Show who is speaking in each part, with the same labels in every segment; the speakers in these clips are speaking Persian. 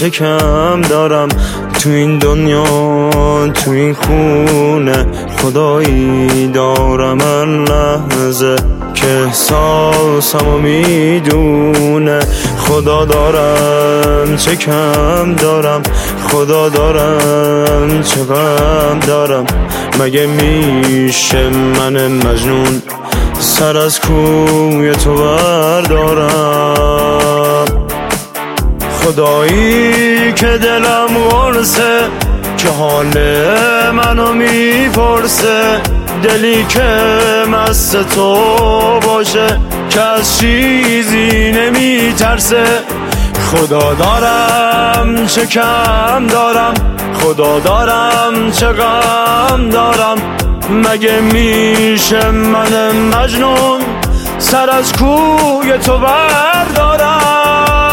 Speaker 1: چه کم دارم تو این دنیا، تو این خونه خدایی دارم من لحظه که احساسمو میدونه. خدا دارم چه کم دارم، خدا دارم چه غم دارم. مگه میشه من مجنون سر از کوی تو بردارم؟ خدایی که دلم قرصه، که حال منو میپرسه. دلی که مست تو باشه، که از چیزی نمیترسه. خدا دارم چه کم دارم، خدا دارم چه غم دارم. مگه میشه من مجنون سر از کوی تو بردارم؟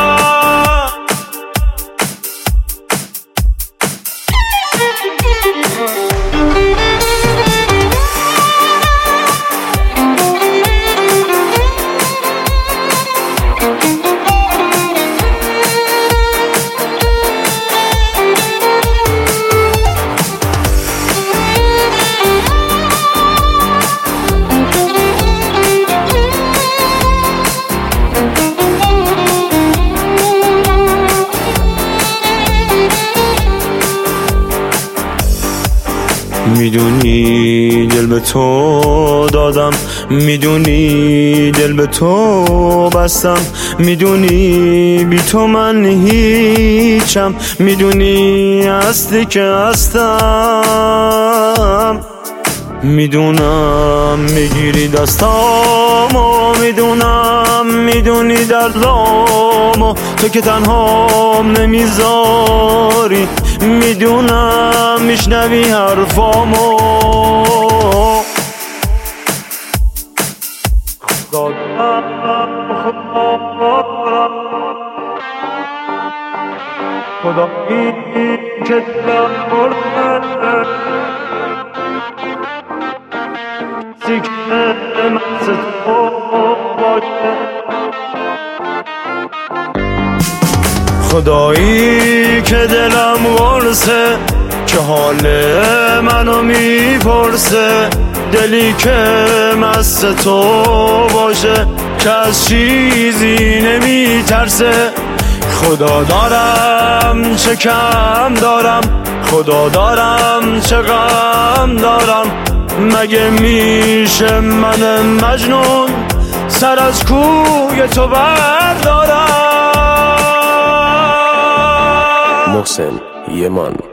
Speaker 1: میدونی دل به تو دادم، میدونی دل به تو بستم. میدونی بی تو من هیچم، میدونی هستی که هستم. میدونم میگیری دستامو، میدونم میدونی دردامو. تو که تنهام نمیذاری، میدونم میشنوی حرفامو. خدایی که دلم قرصه، سیکه مست تو باشه. خدایی که دلم قرصه، که حال منو میپرسه. دلی که مست تو باشه، که از چیزی نمیترسه. خدا دارم چه کم دارم، خدا دارم چه غم دارم. مگه میشه من مجنون سر از کوی تو بردارم؟
Speaker 2: محسن یمان.